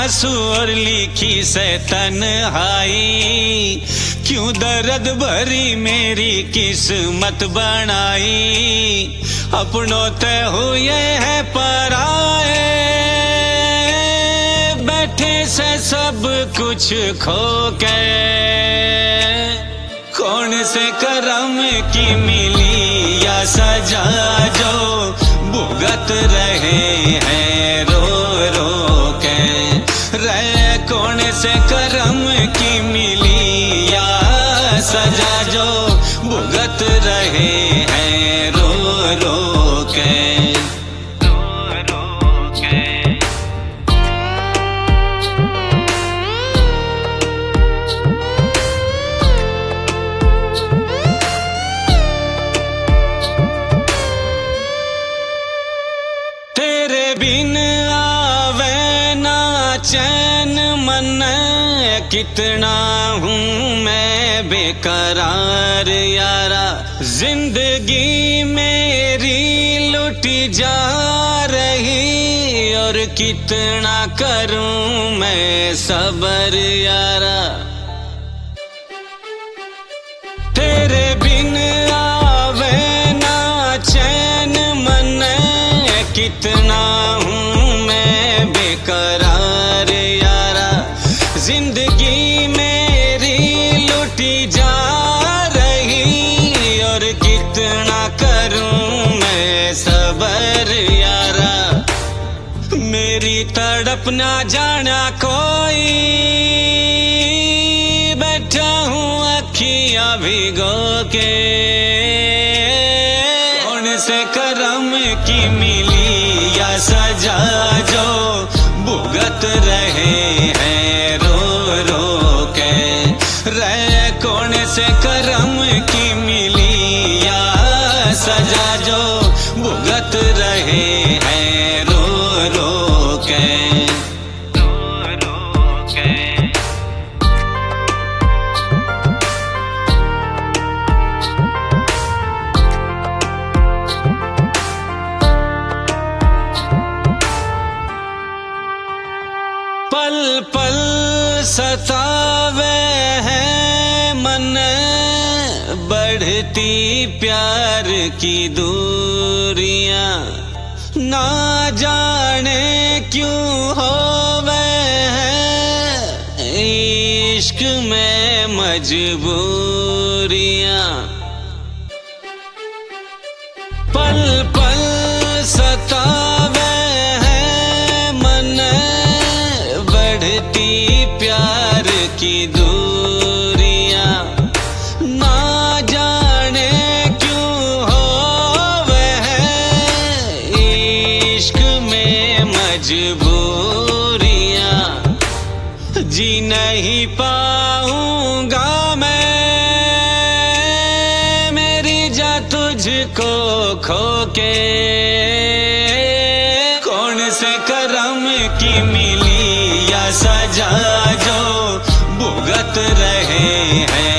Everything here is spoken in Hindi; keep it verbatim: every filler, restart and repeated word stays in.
आंसू और लिखी से तन्हाई, क्यों दर्द भरी मेरी किस्मत बनाई। अपनों ते हुए हैं पराए, बैठे से सब कुछ खो के। कौन से करम की मिली या सजा जो भुगत रहे हैं रो रो के। रे कौन से करम की मिली या सजा जो भुगत रहे हैं रो रो के। बिन आवे ना चैन मन, कितना हूँ मैं बेकरार यारा। जिंदगी मेरी लुटी जा रही, और कितना करूँ मैं सबर यारा। तेरे बिन आवे ना चैन मन, कितना हूँ मैं बेकरार यारा। जिंदगी मेरी लुटी जा रही, और कितना करूँ मैं सबर यारा। मेरी तड़प ना जाना कोई, बैठा हूँ अखियाँ भिगो के। कौन से करम की मिली या सजा जो भुगत रहे हैं रो रो के। रे कौन से करम की मिली या सजा जो भुगत रहे हैं रो रो के। पल पल सतावे हैं मन, बढ़ती प्यार की दूरियां। ना जाने क्यों होवे हैं इश्क में मजबूरियां। पल पल सतावे हैं मन, बढ़ती प्यार की दूरियां। ना जाने क्यों होवे हैं इश्क में मजबूरियां। जी नहीं पाऊंगा मैं मेरी जा तुझको खो के। कौन से करम की मिली या सजा जो भुगत रहे हैं